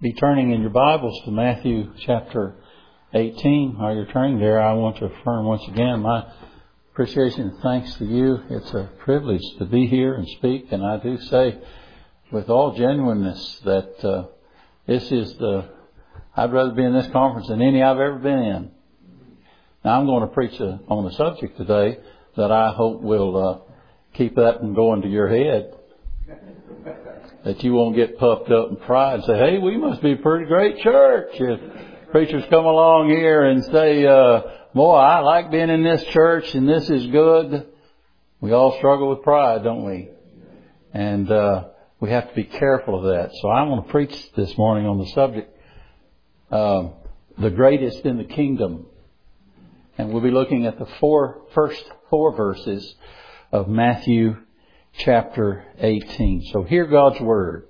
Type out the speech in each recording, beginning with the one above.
be turning in your Bibles to Matthew chapter 18. While you're turning there, I want to affirm once again my appreciation and thanks to you. It's a privilege to be here and speak, and I do say with all genuineness that I'd rather be in this conference than any I've ever been in. Now I'm going to preach on a subject today that I hope will keep that from going to your head. That you won't get puffed up in pride and say, hey, we must be a pretty great church. If preachers come along here and say, boy, I like being in this church and this is good. We all struggle with pride, don't we? And we have to be careful of that. So I want to preach this morning on the subject, the greatest in the kingdom. And we'll be looking at the first four verses of Matthew chapter 18. So hear God's word.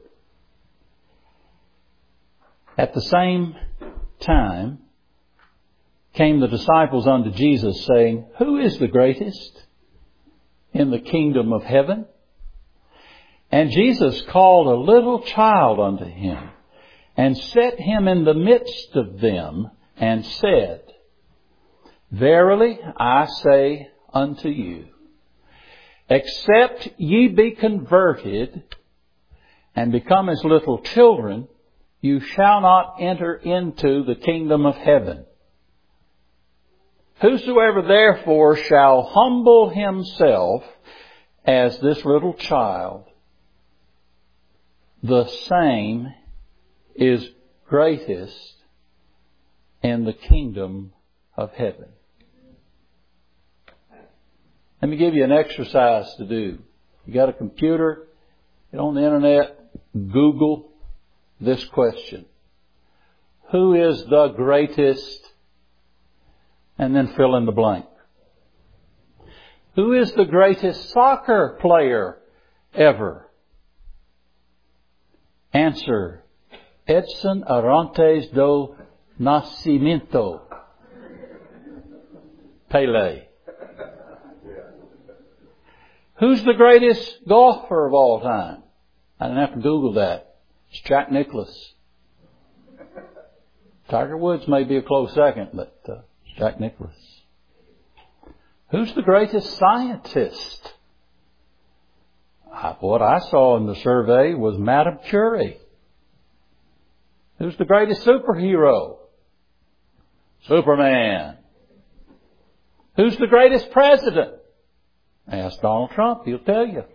At the same time came the disciples unto Jesus, saying, Who is the greatest in the kingdom of heaven? And Jesus called a little child unto him, and set him in the midst of them, and said, Verily I say unto you, except ye be converted and become as little children, you shall not enter into the kingdom of heaven. Whosoever therefore shall humble himself as this little child, the same is greatest in the kingdom of heaven. Let me give you an exercise to do. You got a computer, get on the internet, Google this question. Who is the greatest? And then fill in the blank. Who is the greatest soccer player ever? Answer, Edson Arantes do Nascimento. Pele. Who's the greatest golfer of all time? I didn't have to Google that. It's Jack Nicklaus. Tiger Woods may be a close second, but it's Jack Nicklaus. Who's the greatest scientist? What I saw in the survey was Madame Curie. Who's the greatest superhero? Superman. Who's the greatest president? Ask Donald Trump, he'll tell you.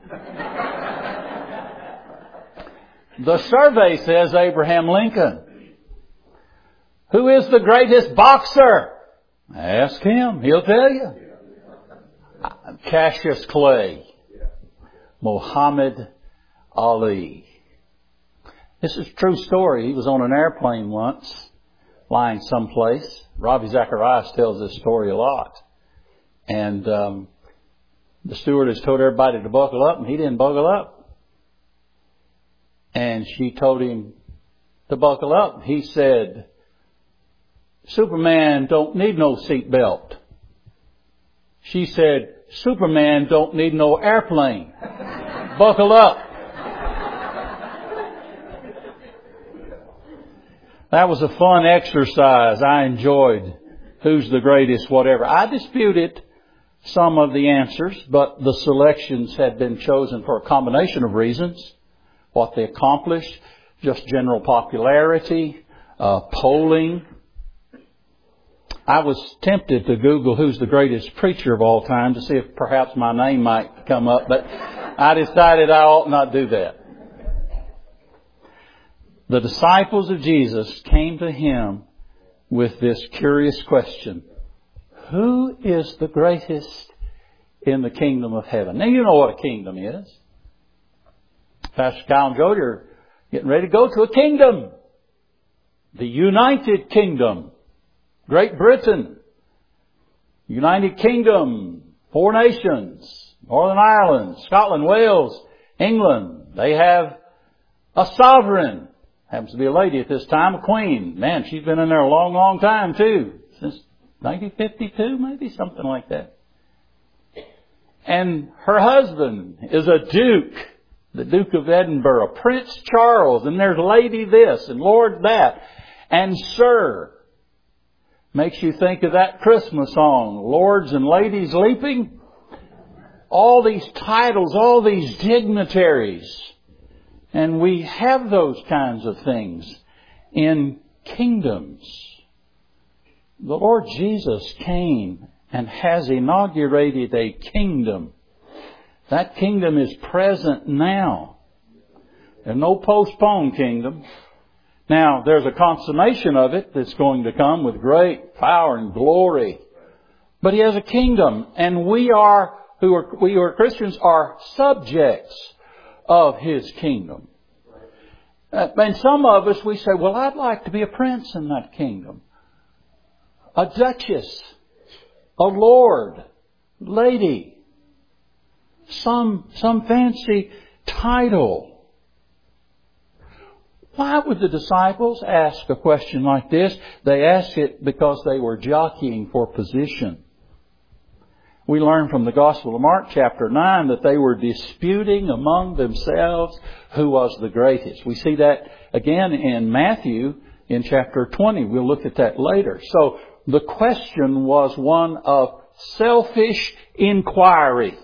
The survey says Abraham Lincoln. Who is the greatest boxer? Ask him, he'll tell you. Cassius Clay. Muhammad Ali. This is a true story. He was on an airplane once, flying someplace. Ravi Zacharias tells this story a lot. And the stewardess told everybody to buckle up, and he didn't buckle up. And she told him to buckle up. He said, Superman don't need no seatbelt. She said, Superman don't need no airplane. Buckle up. That was a fun exercise. I enjoyed who's the greatest, whatever. I disputed some of the answers, but the selections had been chosen for a combination of reasons. What they accomplished, just general popularity, polling. I was tempted to Google who's the greatest preacher of all time to see if perhaps my name might come up, but I decided I ought not do that. The disciples of Jesus came to him with this curious question. Who is the greatest in the kingdom of heaven? Now you know what a kingdom is. Pastor Kyle and Jody are getting ready to go to a kingdom. The United Kingdom. Great Britain. United Kingdom. 4 nations. Northern Ireland, Scotland, Wales, England. They have a sovereign. Happens to be a lady at this time, a queen. Man, she's been in there a long, long time too. Since 1952, maybe, something like that. And her husband is a duke. the Duke of Edinburgh, Prince Charles, and there's Lady this and Lord that, and Sir. Makes you think of that Christmas song, Lords and Ladies Leaping. All these titles, all these dignitaries. And we have those kinds of things in kingdoms. The Lord Jesus came and has inaugurated a kingdom. That kingdom is present now. There's no postponed kingdom. Now, there's a consummation of it that's going to come with great power and glory. But He has a kingdom, and we who are Christians are subjects of His kingdom. And some of us, we say, well, I'd like to be a prince in that kingdom. A duchess. A lord. Lady. Some fancy title. Why would the disciples ask a question like this? They asked it because they were jockeying for position. We learn from the Gospel of Mark chapter 9 that they were disputing among themselves who was the greatest. We see that again in Matthew in chapter 20. We'll look at that later. So the question was one of selfish inquiry.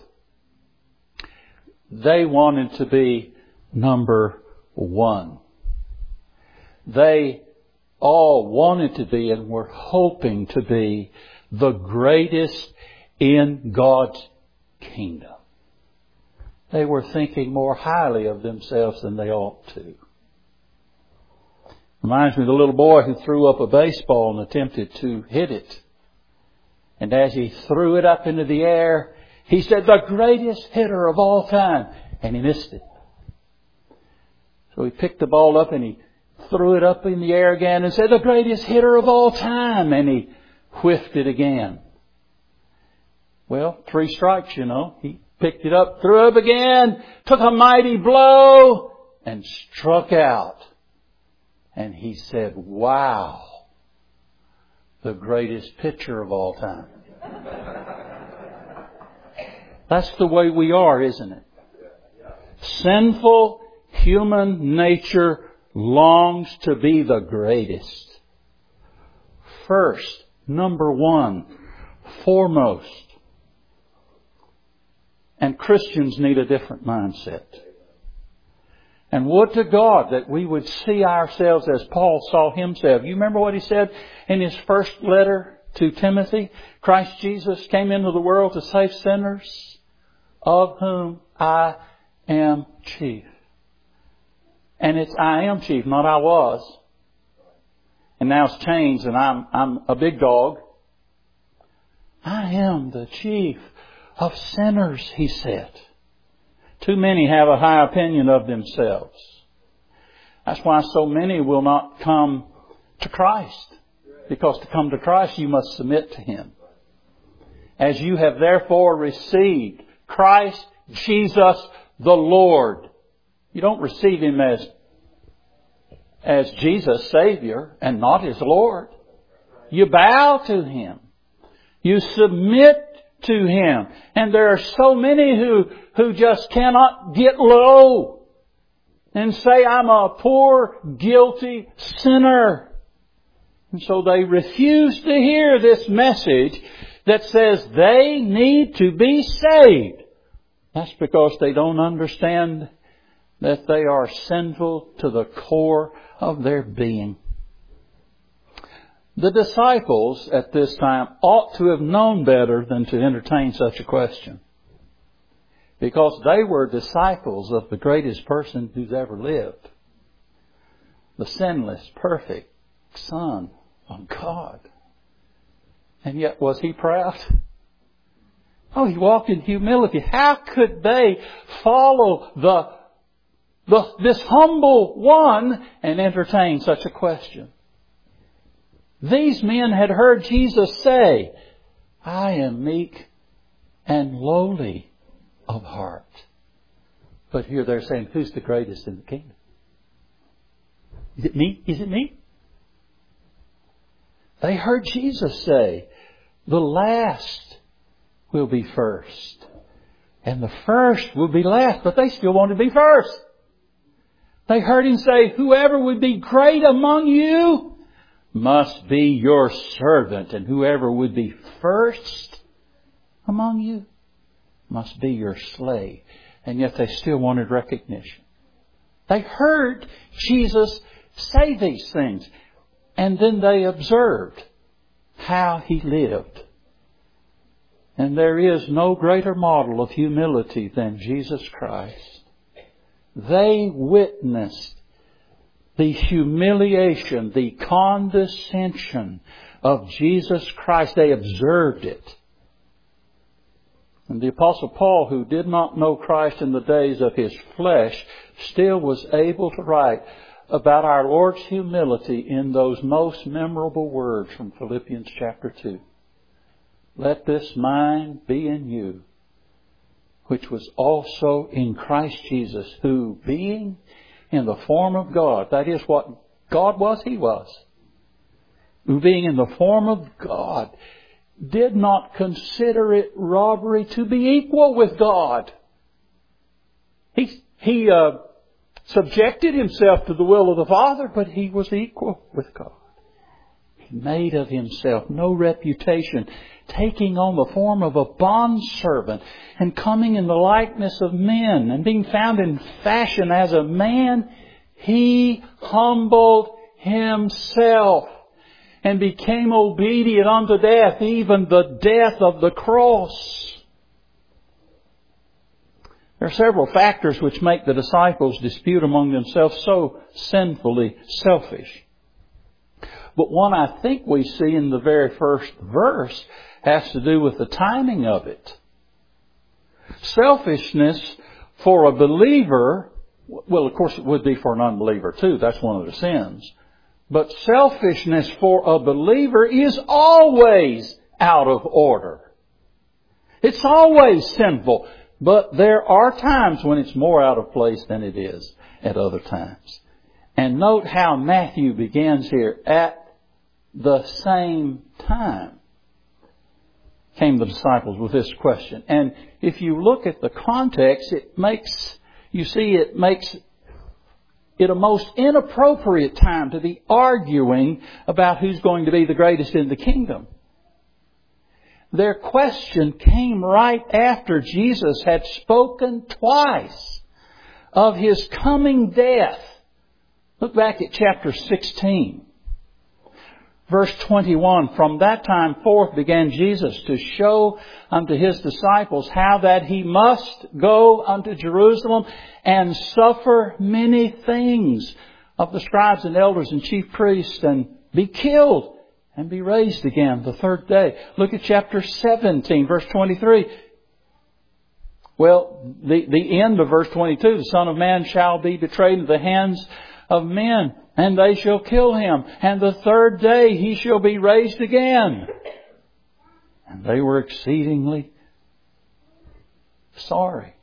They wanted to be number one. They all wanted to be and were hoping to be the greatest in God's kingdom. They were thinking more highly of themselves than they ought to. Reminds me of the little boy who threw up a baseball and attempted to hit it. And as he threw it up into the air, he said, "The greatest hitter of all time." And he missed it. So he picked the ball up and he threw it up in the air again and said, "The greatest hitter of all time." And he whiffed it again. Well, 3 strikes, you know. He picked it up, threw it up again, took a mighty blow, and struck out. And he said, "Wow, the greatest pitcher of all time." That's the way we are, isn't it? Sinful human nature longs to be the greatest. First, number one, foremost. And Christians need a different mindset. And would to God that we would see ourselves as Paul saw himself. You remember what he said in his first letter to Timothy? Christ Jesus came into the world to save sinners, of whom I am chief. And it's I am chief, not I was. And now it's changed and I'm a big dog. I am the chief of sinners, he said. Too many have a high opinion of themselves. That's why so many will not come to Christ. Because to come to Christ, you must submit to Him. As you have therefore received Christ Jesus the Lord. You don't receive Him as Jesus Savior and not His Lord. You bow to Him. You submit to Him. And there are so many who just cannot get low and say, "I'm a poor, guilty sinner." And so they refuse to hear this message that says they need to be saved. That's because they don't understand that they are sinful to the core of their being. The disciples at this time ought to have known better than to entertain such a question. Because they were disciples of the greatest person who's ever lived. The sinless, perfect Son of God. And yet, was He proud? Oh, He walked in humility. How could they follow this humble one and entertain such a question? These men had heard Jesus say, "I am meek and lowly of heart." But here they're saying, who's the greatest in the kingdom? Is it me? Is it me? They heard Jesus say, "The last will be first, And the first would be last, but they still wanted to be first. They heard Him say, whoever would be great among you must be your servant. And whoever would be first among you must be your slave. And yet they still wanted recognition. They heard Jesus say these things. And then they observed how He lived. And there is no greater model of humility than Jesus Christ. They witnessed the humiliation, the condescension of Jesus Christ. They observed it. And the Apostle Paul, who did not know Christ in the days of his flesh, still was able to write about our Lord's humility in those most memorable words from Philippians chapter 2. Let this mind be in you, which was also in Christ Jesus, who being in the form of God, that is what God was, He was, who being in the form of God, did not consider it robbery to be equal with God. He subjected Himself to the will of the Father, but He was equal with God. He made of Himself no reputation, taking on the form of a bondservant and coming in the likeness of men and being found in fashion as a man, He humbled Himself and became obedient unto death, even the death of the cross. There are several factors which make the disciples dispute among themselves so sinfully selfish. But one I think we see in the very first verse has to do with the timing of it. Selfishness for a believer, well, of course it would be for an unbeliever too. That's one of the sins. But selfishness for a believer is always out of order. It's always sinful. But there are times when it's more out of place than it is at other times. And note how Matthew begins here. At the same time came the disciples with this question. And if you look at the context, it makes it a most inappropriate time to be arguing about who's going to be the greatest in the kingdom. Their question came right after Jesus had spoken twice of His coming death. Look back at chapter 16. Verse 21, from that time forth began Jesus to show unto His disciples how that He must go unto Jerusalem and suffer many things of the scribes and elders and chief priests and be killed and be raised again the third day. Look at chapter 17, verse 23. Well, the end of verse 22, the Son of Man shall be betrayed into the hands of men, and they shall kill Him, and the third day He shall be raised again. And they were exceedingly sorry.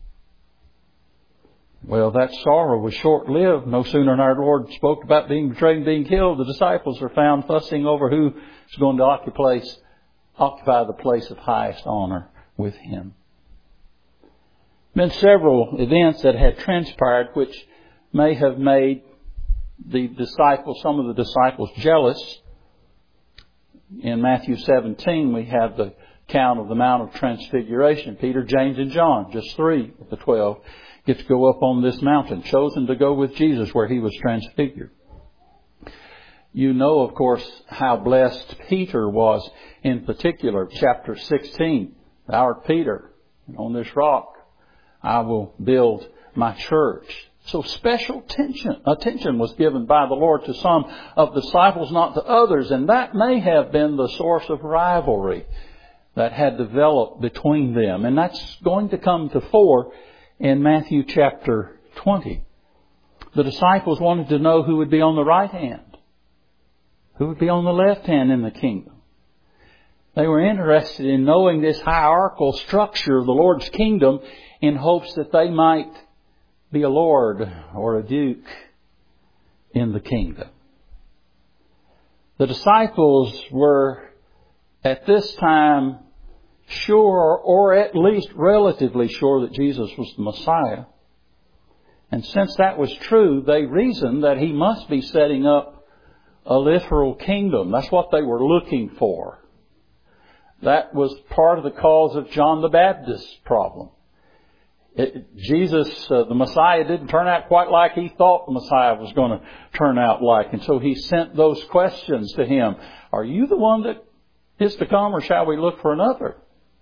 Well, that sorrow was short-lived. No sooner than our Lord spoke about being betrayed and being killed, the disciples are found fussing over who is going to occupy the place of highest honor with Him. Been several events that had transpired which may have made some of the disciples jealous. In Matthew 17, we have the account of the Mount of Transfiguration. Peter, James, and John, just 3 of the 12, get to go up on this mountain, chosen to go with Jesus where He was transfigured. You know, of course, how blessed Peter was in particular. Chapter 16, Thou art Peter, and on this rock I will build my church. So special attention was given by the Lord to some of the disciples, not to others. And that may have been the source of rivalry that had developed between them. And that's going to come to fore in Matthew chapter 20. The disciples wanted to know who would be on the right hand, who would be on the left hand in the kingdom. They were interested in knowing this hierarchical structure of the Lord's kingdom in hopes that they might be a lord or a duke in the kingdom. The disciples were at this time sure, or at least relatively sure, that Jesus was the Messiah. And since that was true, they reasoned that He must be setting up a literal kingdom. That's what they were looking for. That was part of the cause of John the Baptist's problem. Jesus, the Messiah, didn't turn out quite like he thought the Messiah was going to turn out like. And so he sent those questions to him. Are you the one that is to come, or shall we look for another?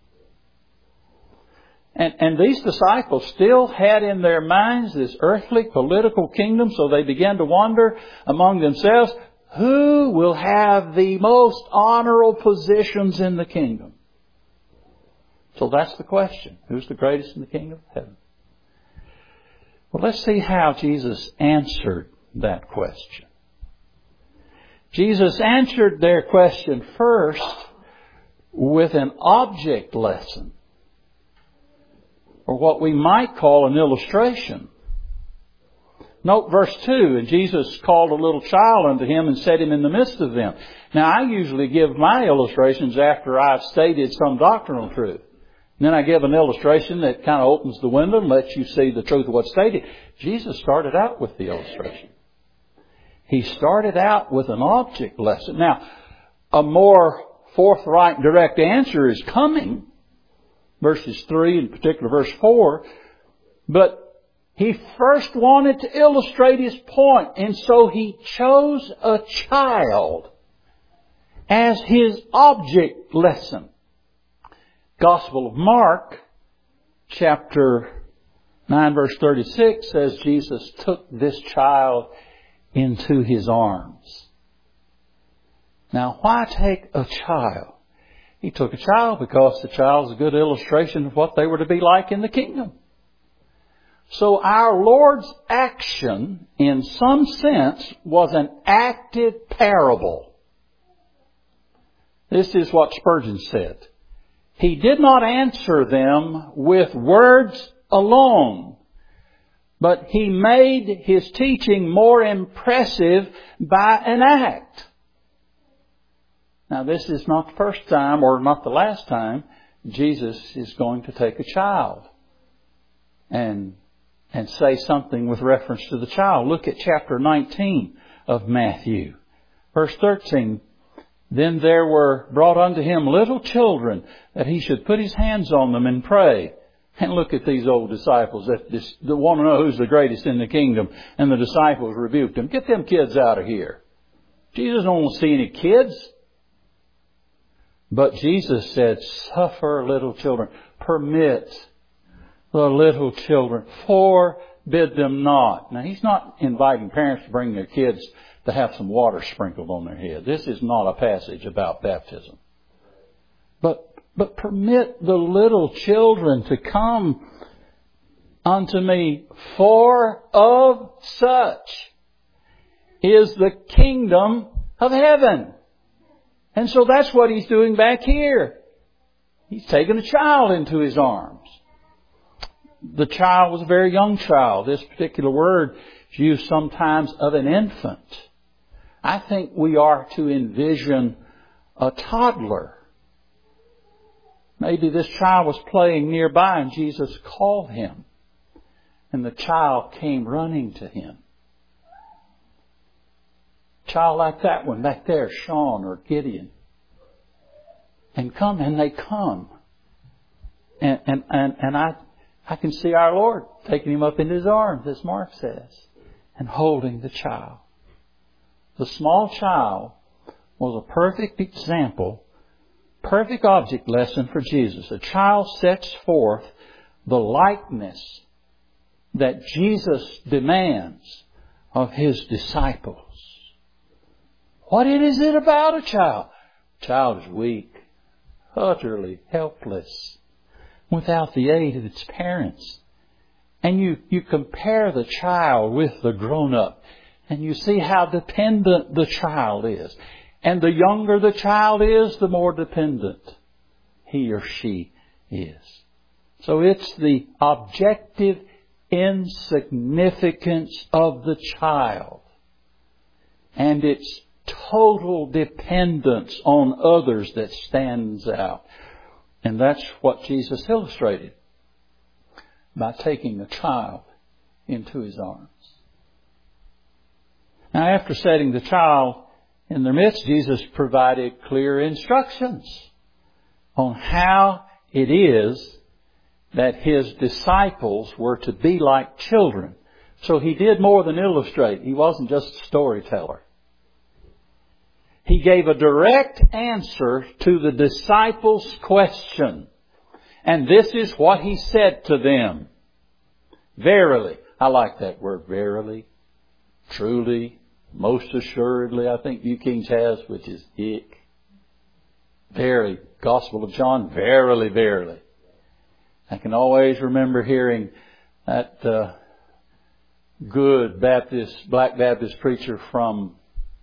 And these disciples still had in their minds this earthly political kingdom, so they began to wonder among themselves, who will have the most honorable positions in the kingdom? So that's the question. Who's the greatest in the kingdom of heaven? Well, let's see how Jesus answered that question. Jesus answered their question first with an object lesson, or what we might call an illustration. Note verse 2, and Jesus called a little child unto Him and set him in the midst of them. Now, I usually give my illustrations after I've stated some doctrinal truth. And then I give an illustration that kind of opens the window and lets you see the truth of what's stated. Jesus started out with the illustration. He started out with an object lesson. Now, a more forthright, direct answer is coming. Verses 3, in particular verse 4. But He first wanted to illustrate His point, and so He chose a child as His object lesson. Gospel of Mark, chapter 9, verse 36 says Jesus took this child into His arms. Now, why take a child? He took a child because the child is a good illustration of what they were to be like in the kingdom. So our Lord's action, in some sense, was an acted parable. This is what Spurgeon said. He did not answer them with words alone, but He made His teaching more impressive by an act. Now, this is not the first time, or not the last time, Jesus is going to take a child and say something with reference to the child. Look at chapter 19 of Matthew. Verse 13. Then there were brought unto Him little children, that He should put His hands on them and pray. And look at these old disciples that want to know who's the greatest in the kingdom. And the disciples rebuked them. Get them kids out of here. Jesus don't want to see any kids. But Jesus said, suffer little children. Permit the little children. Forbid them not. Now, He's not inviting parents to bring their kids to have some water sprinkled on their head. This is not a passage about baptism. But permit the little children to come unto me, for of such is the kingdom of heaven. And so that's what He's doing back here. He's taken a child into His arms. The child was a very young child. This particular word is used sometimes of an infant. I think we are to envision a toddler. Maybe this child was playing nearby and Jesus called him. And the child came running to Him. A child like that one back there, Sean or Gideon. And they come. And I can see our Lord taking him up in His arms, as Mark says, and holding the child. The small child was a perfect example, perfect object lesson for Jesus. A child sets forth the likeness that Jesus demands of His disciples. What is it about a child? A child is weak, utterly helpless, without the aid of its parents. And you compare the child with the grown-up, and you see how dependent the child is. And the younger the child is, the more dependent he or she is. So it's the objective insignificance of the child and its total dependence on others that stands out. And that's what Jesus illustrated by taking a child into His arms. Now, after setting the child in their midst, Jesus provided clear instructions on how it is that His disciples were to be like children. So He did more than illustrate. He wasn't just a storyteller. He gave a direct answer to the disciples' question. And this is what He said to them. Verily. I like that word, verily. Truly. Most assuredly, I think New King has, which is ick. Verily. Gospel of John, verily, verily. I can always remember hearing that good Black Baptist preacher from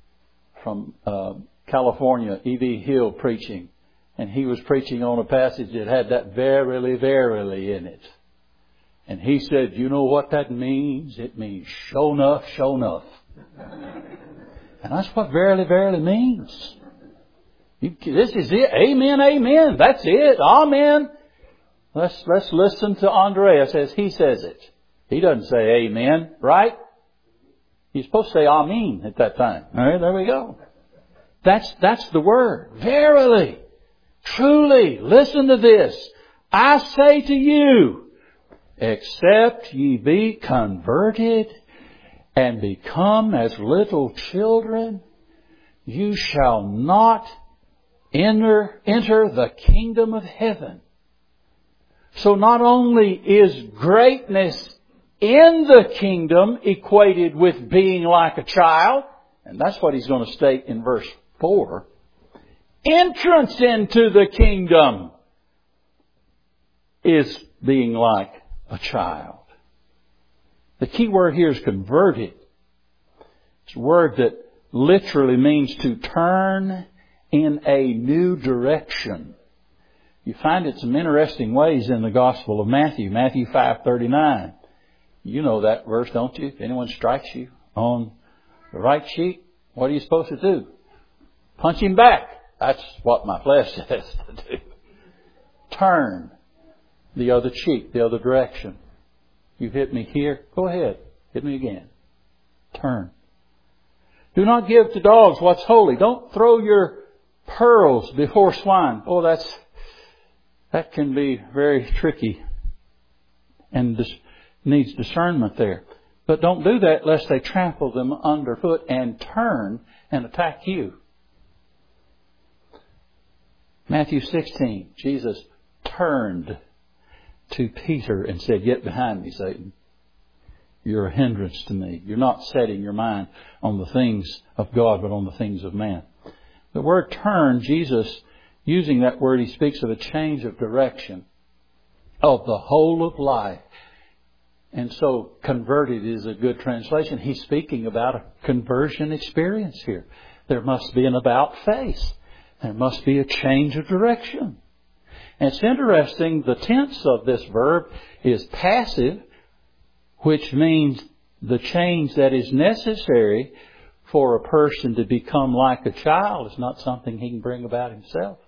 California, E.V. Hill, preaching. And he was preaching on a passage that had that verily, verily in it. And he said, you know what that means? It means sure enough, sure enough. And that's what verily, verily means. This is it. Amen, amen. That's it. Amen. Let's listen to Andreas as he says it. He doesn't say amen, right? He's supposed to say amen at that time. All right, there we go. That's the word. Verily, truly, listen to this. I say to you, except ye be converted and become as little children, you shall not enter the kingdom of heaven. So not only is greatness in the kingdom equated with being like a child, and that's what he's going to state in verse 4, entrance into the kingdom is being like a child. The key word here is converted. It's a word that literally means to turn in a new direction. You find it some interesting ways in the Gospel of Matthew. Matthew 5:39. You know that verse, don't you? If anyone strikes you on the right cheek, what are you supposed to do? Punch him back. That's what my flesh says to do. Turn the other cheek, the other direction. You hit me here, go ahead. Hit me again. Turn. Do not give to dogs what's holy. Don't throw your pearls before swine. Oh, that can be very tricky and needs discernment there. But don't do that lest they trample them underfoot and turn and attack you. Matthew 16, Jesus turned to Peter and said, "Get behind me, Satan. You're a hindrance to me. You're not setting your mind on the things of God, but on the things of man." The word turn, Jesus, using that word, he speaks of a change of direction of the whole of life. And so converted is a good translation. He's speaking about a conversion experience here. There must be an about face. There must be a change of direction. And it's interesting, the tense of this verb is passive, which means the change that is necessary for a person to become like a child is not something he can bring about himself.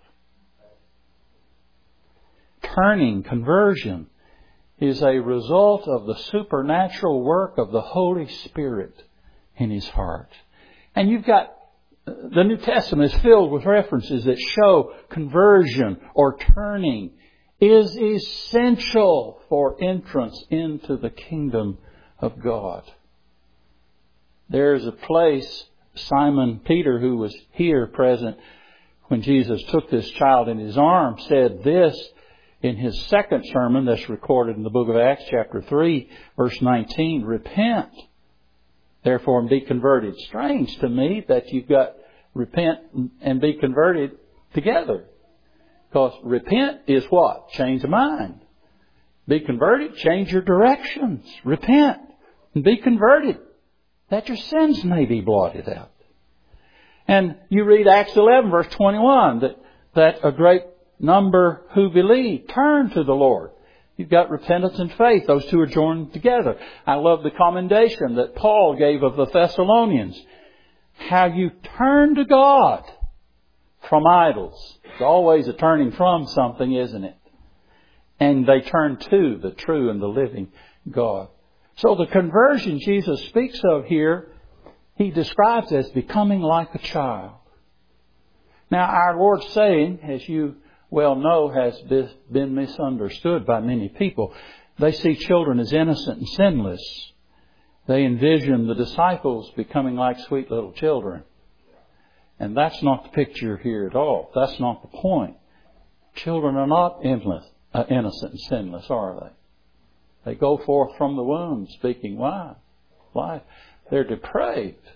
Turning, conversion, is a result of the supernatural work of the Holy Spirit in his heart. And you've got, the New Testament is filled with references that show conversion or turning is essential for entrance into the kingdom of God. There's a place, Simon Peter, who was here present when Jesus took this child in his arms, said this in his second sermon that's recorded in the book of Acts, chapter 3, verse 19. Repent, therefore, and be converted. Strange to me that you've got repent and be converted together. Because repent is what? Change of mind. Be converted, change your directions. Repent and be converted, that your sins may be blotted out. And you read Acts 11, verse 21, that a great number who believe turn to the Lord. You've got repentance and faith. Those two are joined together. I love the commendation that Paul gave of the Thessalonians. How you turn to God from idols It's always a turning from something, isn't it? And they turn to the true and the living God. So the conversion Jesus speaks of here, He describes as becoming like a child. Now, our Lord's saying, as you well know, has been misunderstood by many people. They see children as innocent and sinless. They envision the disciples becoming like sweet little children. And that's not the picture here at all. That's not the point. Children are not innocent and sinless, are they? They go forth from the womb speaking life. They're depraved.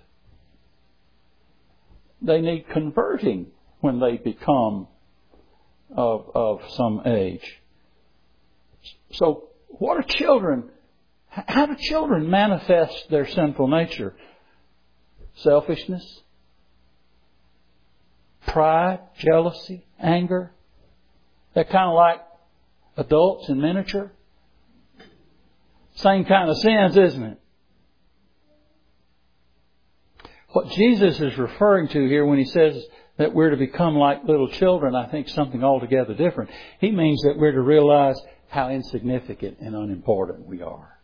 They need converting when they become of some age. So what are children? How do children manifest their sinful nature? Selfishness, pride, jealousy, anger. They're kind of like adults in miniature. Same kind of sins, isn't it? What Jesus is referring to here when He says that we're to become like little children, I think something altogether different. He means that we're to realize how insignificant and unimportant we are.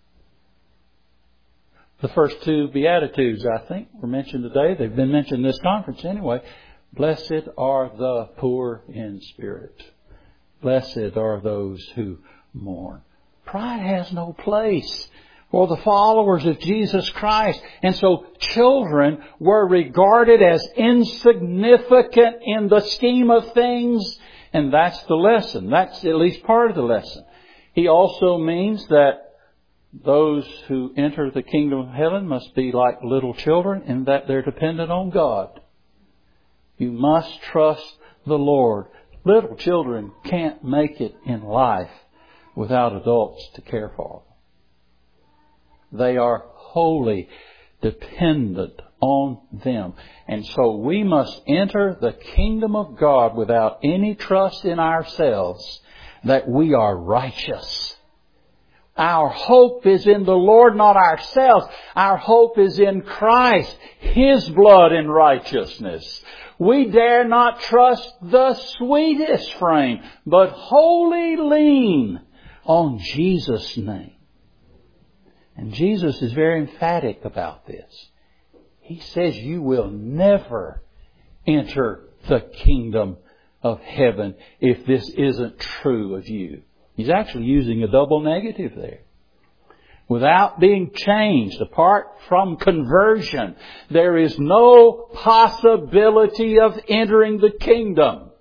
The first two Beatitudes, I think, were mentioned today. They've been mentioned in this conference anyway. Blessed are the poor in spirit. Blessed are those who mourn. Pride has no place for the followers of Jesus Christ. And so children were regarded as insignificant in the scheme of things. And that's the lesson. That's at least part of the lesson. He also means that those who enter the kingdom of heaven must be like little children in that they're dependent on God. You must trust the Lord. Little children can't make it in life without adults to care for them. They are wholly dependent on them. And so we must enter the kingdom of God without any trust in ourselves that we are righteous. Our hope is in the Lord, not ourselves. Our hope is in Christ, His blood and righteousness. We dare not trust the sweetest frame, but wholly lean on Jesus' name. And Jesus is very emphatic about this. He says you will never enter the kingdom of heaven if this isn't true of you. He's actually using a double negative there. Without being changed, apart from conversion, there is no possibility of entering the kingdom.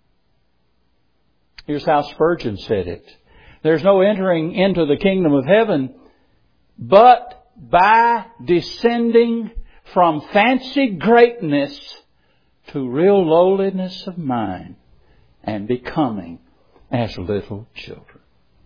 Here's how Spurgeon said it. There's no entering into the kingdom of heaven but by descending from fancied greatness to real lowliness of mind and becoming as little children.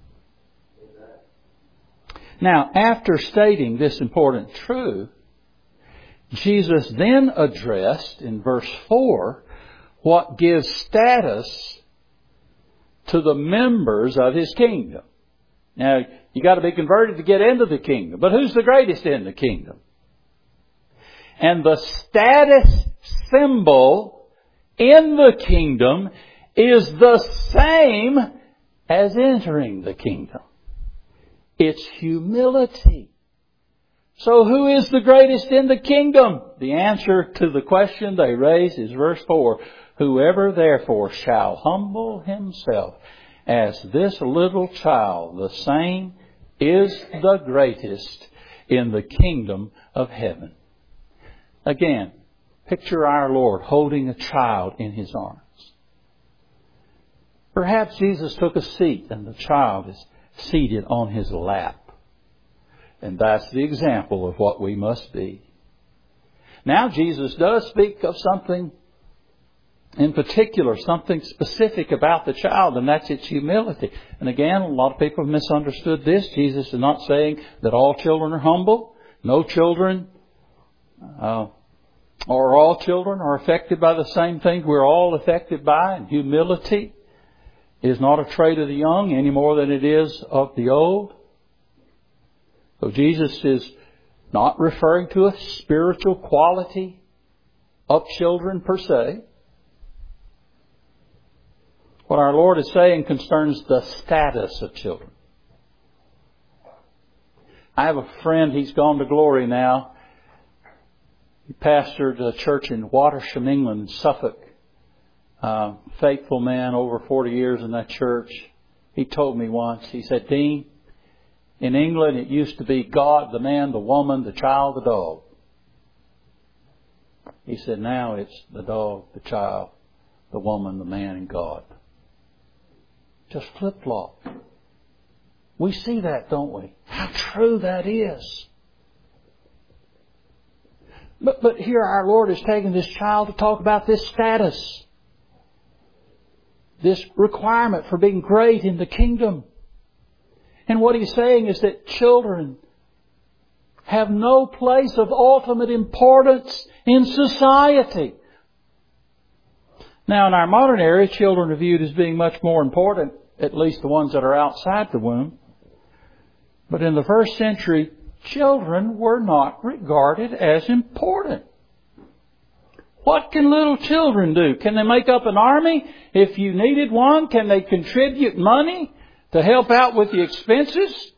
Now, after stating this important truth, Jesus then addressed in verse 4 what gives status to the members of His kingdom. Now, you got to be converted to get into the kingdom. But who's the greatest in the kingdom? And the status symbol in the kingdom is the same as entering the kingdom. It's humility. So who is the greatest in the kingdom? The answer to the question they raise is verse 4. Whoever therefore shall humble himself as this little child, the same is the greatest in the kingdom of heaven. Again, picture our Lord holding a child in His arms. Perhaps Jesus took a seat and the child is seated on His lap. And that's the example of what we must be. Now Jesus does speak of something in particular, something specific about the child, and that's its humility. And again, a lot of people have misunderstood this. Jesus is not saying that all children are humble. No children, or all children are affected by the same things we're all affected by. And humility is not a trait of the young any more than it is of the old. So Jesus is not referring to a spiritual quality of children per se. What our Lord is saying concerns the status of children. I have a friend, he's gone to glory now. He pastored a church in Watersham, England, Suffolk. Faithful man, over 40 years in that church. He told me once, he said, Dean, in England it used to be God, the man, the woman, the child, the dog. He said, now it's the dog, the child, the woman, the man, and God. Just flip-flop. We see that, don't we? How true that is. But here our Lord is taking this child to talk about this status. This requirement for being great in the kingdom. And what He's saying is that children have no place of ultimate importance in society. Now, in our modern era, children are viewed as being much more important, at least the ones that are outside the womb. But in the first century, children were not regarded as important. What can little children do? Can they make up an army if you needed one? Can they contribute money to help out with the expenses?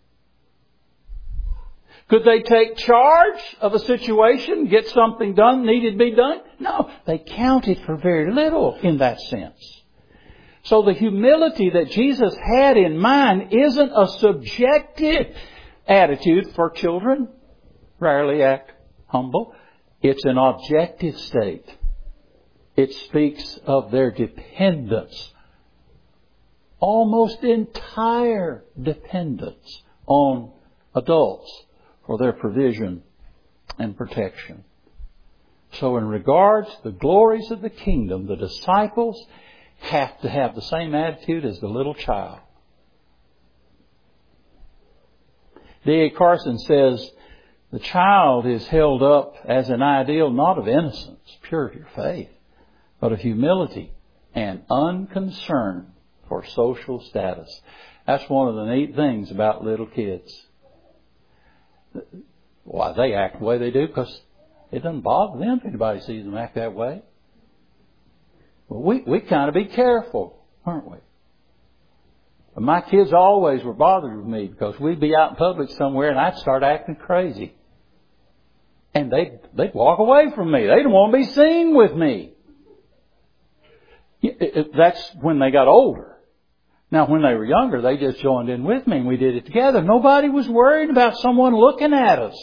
Could they take charge of a situation, get something done, needed to be done? No, they counted for very little in that sense. So the humility that Jesus had in mind isn't a subjective attitude for children. Rarely act humble. It's an objective state. It speaks of their dependence, almost entire dependence on adults for their provision and protection. So in regards to the glories of the kingdom, the disciples have to have the same attitude as the little child. D.A. Carson says, the child is held up as an ideal not of innocence, purity of faith, but of humility and unconcern for social status. That's one of the neat things about little kids. Why, they act the way they do because it doesn't bother them if anybody sees them act that way. Well, we kind of be careful, aren't we? But my kids always were bothered with me because we'd be out in public somewhere and I'd start acting crazy. And they'd walk away from me. They didn't want to be seen with me. That's when they got older. Now, when they were younger, they just joined in with me and we did it together. Nobody was worried about someone looking at us.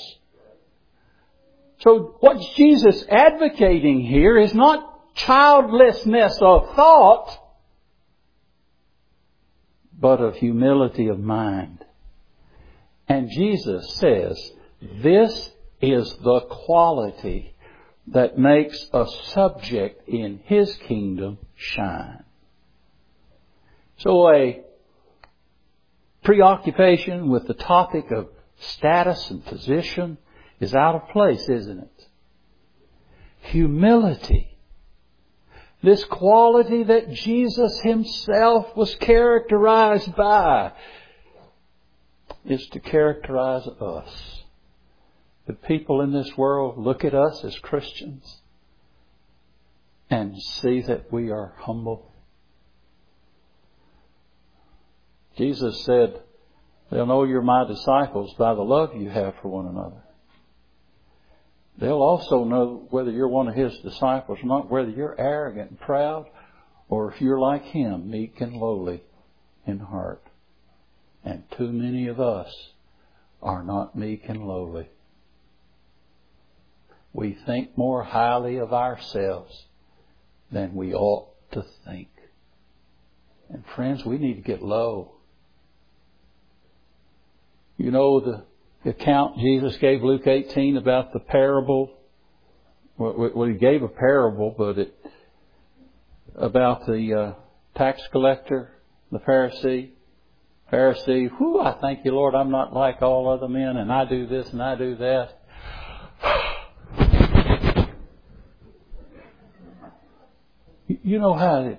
So what's Jesus advocating here is not childlessness of thought, but of humility of mind. And Jesus says, this is the quality that makes a subject in His kingdom shine. So a preoccupation with the topic of status and position is out of place, isn't it? Humility. This quality that Jesus Himself was characterized by is to characterize us. The people in this world look at us as Christians and see that we are humble. Jesus said, they'll know you're my disciples by the love you have for one another. They'll also know whether you're one of His disciples or not, whether you're arrogant and proud or if you're like Him, meek and lowly in heart. And too many of us are not meek and lowly. We think more highly of ourselves than we ought to think. And friends, we need to get low. You know the account Jesus gave, Luke 18, about the parable. Well, He gave a parable, but about the tax collector, the Pharisee. I thank you, Lord, I'm not like all other men, and I do this and I do that. You know how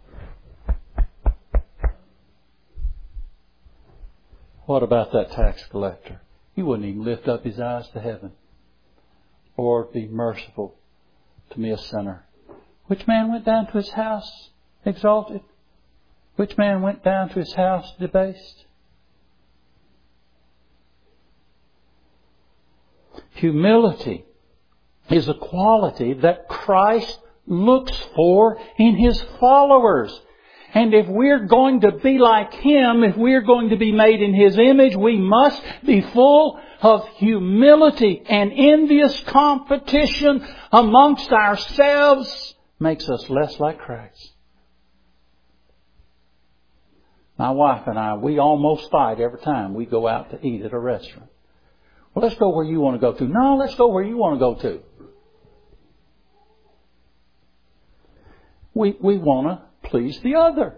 what about that tax collector? He wouldn't even lift up his eyes to heaven. Lord, be merciful to me, a sinner. Which man went down to his house exalted? Which man went down to his house debased? Humility is a quality that Christ looks for in His followers. And if we're going to be like Him, if we're going to be made in His image, we must be full of humility. And envious competition amongst ourselves makes us less like Christ. My wife and I, we almost fight every time we go out to eat at a restaurant. Well, let's go where you want to go to. No, let's go where you want to go to. We want to please the other.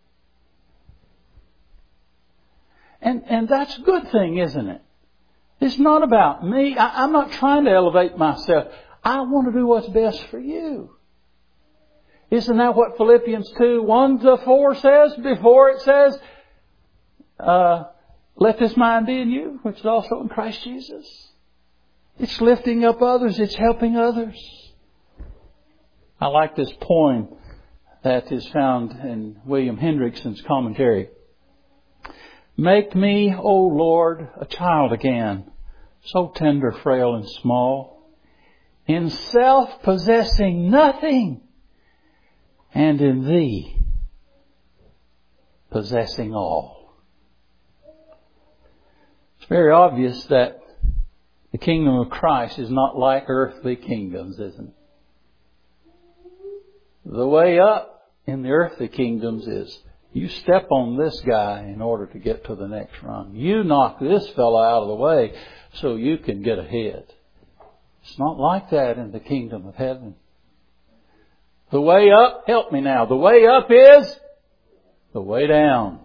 And that's a good thing, isn't it? It's not about me. I'm not trying to elevate myself. I want to do what's best for you. Isn't that what Philippians 2:1-4 says? Before it says, let this mind be in you, which is also in Christ Jesus. It's lifting up others. It's helping others. I like this poem that is found in William Hendrickson's commentary. Make me, O Lord, a child again, so tender, frail, and small, in self possessing nothing, and in Thee possessing all. It's very obvious that the kingdom of Christ is not like earthly kingdoms, isn't it? The way up in the earthly kingdoms is you step on this guy in order to get to the next rung. You knock this fellow out of the way so you can get ahead. It's not like that in the kingdom of heaven. The way up, help me now, the way up is the way down.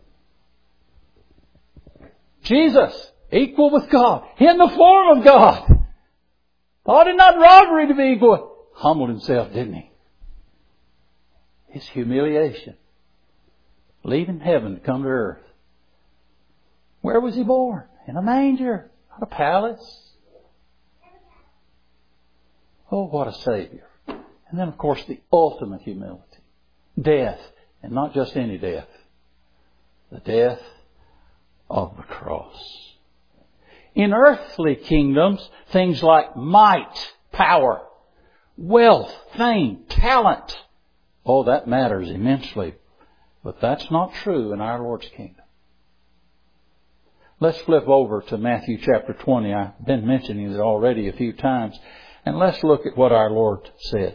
Jesus, equal with God, in the form of God, thought it not robbery to be equal. Humbled Himself, didn't He? His humiliation. Leaving heaven to come to earth. Where was He born? In a manger, not a palace. Oh, what a Savior. And then, of course, the ultimate humility. Death. And not just any death. The death of the cross. In earthly kingdoms, things like might, power, wealth, fame, talent, oh, that matters immensely. But that's not true in our Lord's kingdom. Let's flip over to Matthew chapter 20. I've been mentioning it already a few times. And let's look at what our Lord said.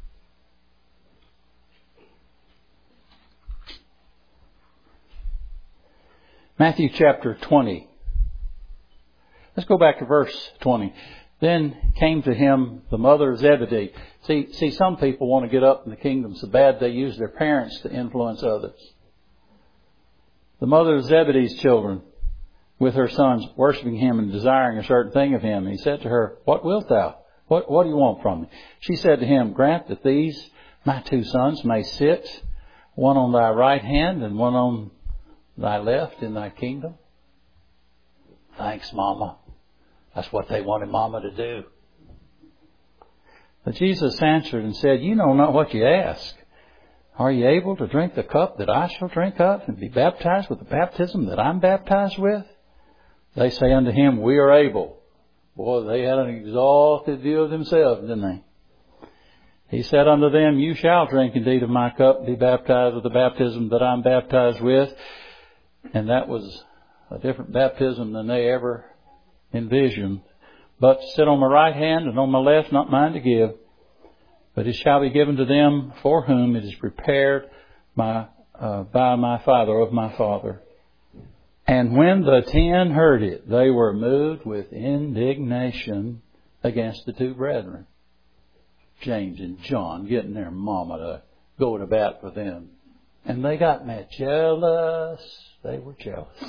Matthew chapter 20. Let's go back to verse 20. Then came to Him the mother of Zebedee. See, some people want to get up in the kingdom so bad they use their parents to influence others. The mother of Zebedee's children, with her sons, worshiping Him and desiring a certain thing of Him. And He said to her, What wilt thou? What do you want from me? She said to Him, Grant that these, my two sons, may sit, one on thy right hand and one on thy left in thy kingdom. Thanks, Mama. That's what they wanted Mama to do. But Jesus answered and said, You know not what you ask. Are you able to drink the cup that I shall drink of and be baptized with the baptism that I'm baptized with? They say unto Him, We are able. Boy, they had an exalted view of themselves, didn't they? He said unto them, You shall drink indeed of my cup, be baptized with the baptism that I'm baptized with. And that was a different baptism than they ever envisioned. But sit on my right hand and on my left, not mine to give. But it shall be given to them for whom it is prepared by my Father, of my Father. And when the 10 heard it, they were moved with indignation against the two brethren, James and John, getting their mama to go to bat for them. And they got mad. Jealous. They were jealous.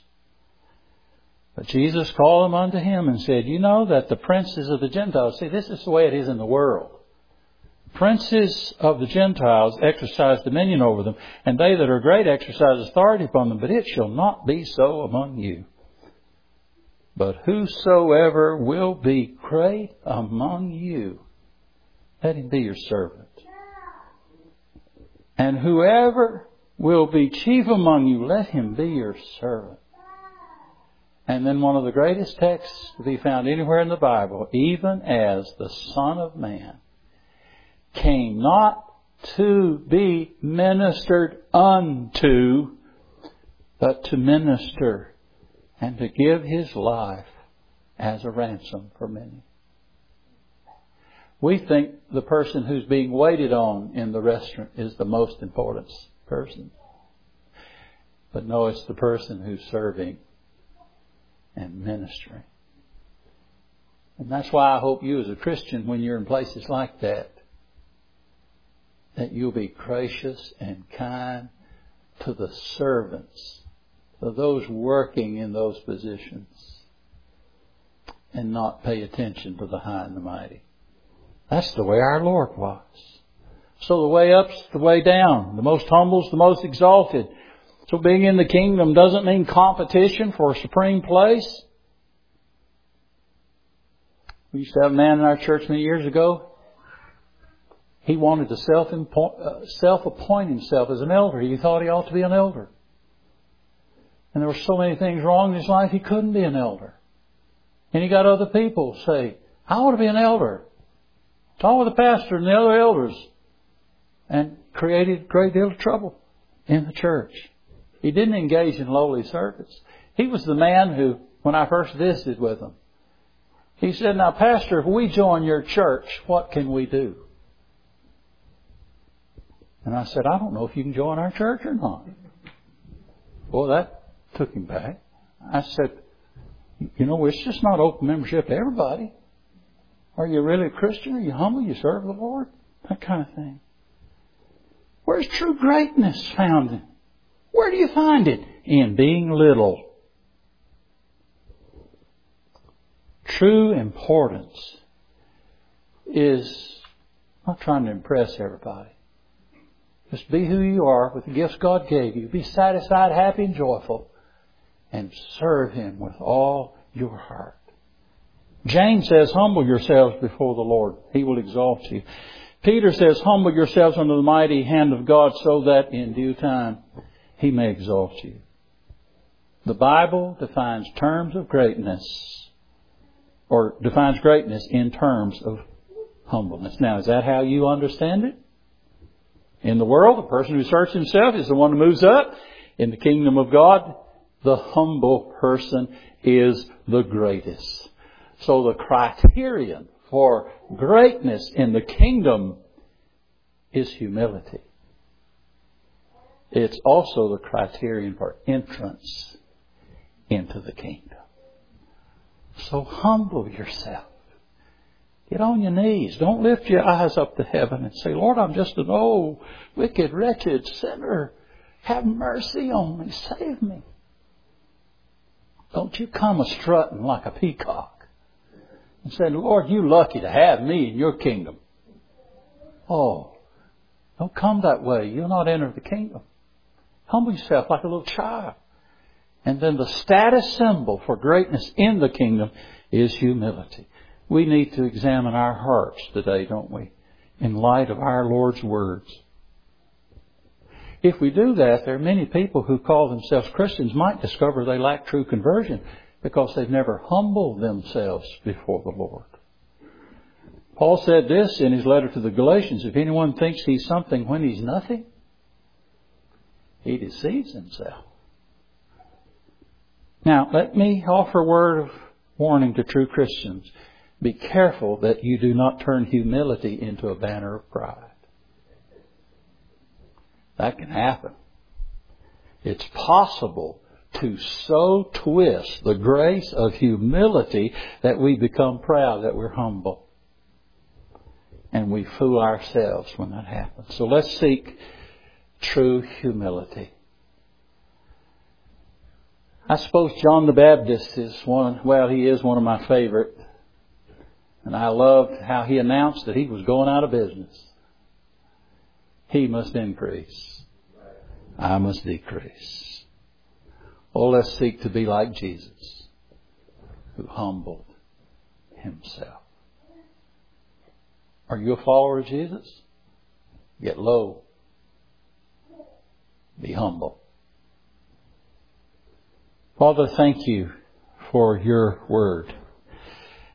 But Jesus called them unto Him and said, You know that the princes of the Gentiles, see, this is the way it is in the world. Princes of the Gentiles exercise dominion over them, and they that are great exercise authority upon them, but it shall not be so among you. But whosoever will be great among you, let him be your servant. And whoever will be chief among you, let him be your servant. And then one of the greatest texts to be found anywhere in the Bible, even as the Son of Man came not to be ministered unto, but to minister and to give his life as a ransom for many. We think the person who's being waited on in the restaurant is the most important person. But no, it's the person who's serving and ministering. And that's why I hope you as a Christian, when you're in places like that you'll be gracious and kind to the servants, to those working in those positions, and not pay attention to the high and the mighty. That's the way our Lord was. So the way up's the way down. The most humble's the most exalted. So being in the kingdom doesn't mean competition for a supreme place. We used to have a man in our church many years ago. He wanted to self-appoint himself as an elder. He thought he ought to be an elder. And there were so many things wrong in his life, he couldn't be an elder. And he got other people say, I want to be an elder. Talk with the pastor and the other elders. And created a great deal of trouble in the church. He didn't engage in lowly service. He was the man who, when I first visited with him, he said, now pastor, if we join your church, what can we do? And I said, I don't know if you can join our church or not. Well, that took him back. I said, it's just not open membership to everybody. Are you really a Christian? Are you humble? You serve the Lord? That kind of thing. Where's true greatness found in? Where do you find it? In being little. True importance is not trying to impress everybody. Just be who you are with the gifts God gave you. Be satisfied, happy, and joyful. And serve Him with all your heart. James says, humble yourselves before the Lord. He will exalt you. Peter says, humble yourselves under the mighty hand of God so that in due time He may exalt you. The Bible defines terms of greatness, or defines greatness in terms of humbleness. Now, is that how you understand it? In the world, the person who searches himself is the one who moves up. In the kingdom of God, the humble person is the greatest. So the criterion for greatness in the kingdom is humility. It's also the criterion for entrance into the kingdom. So humble yourself. Get on your knees. Don't lift your eyes up to heaven and say, Lord, I'm just an old, wicked, wretched sinner. Have mercy on me. Save me. Don't you come a-strutting like a peacock and say, Lord, you lucky to have me in your kingdom. Oh, don't come that way. You'll not enter the kingdom. Humble yourself like a little child. And then the status symbol for greatness in the kingdom is humility. We need to examine our hearts today, don't we? In light of our Lord's words. If we do that, there are many people who call themselves Christians might discover they lack true conversion because they've never humbled themselves before the Lord. Paul said this in his letter to the Galatians, if anyone thinks he's something when he's nothing, he deceives himself. Now, let me offer a word of warning to true Christians. Be careful that you do not turn humility into a banner of pride. That can happen. It's possible to so twist the grace of humility that we become proud, that we're humble. And we fool ourselves when that happens. So let's seek true humility. I suppose John the Baptist is he is one of my favorite. And I loved how he announced that he was going out of business. He must increase. I must decrease. Oh, let's seek to be like Jesus, who humbled Himself. Are you a follower of Jesus? Get low. Be humble. Father, thank you for your word.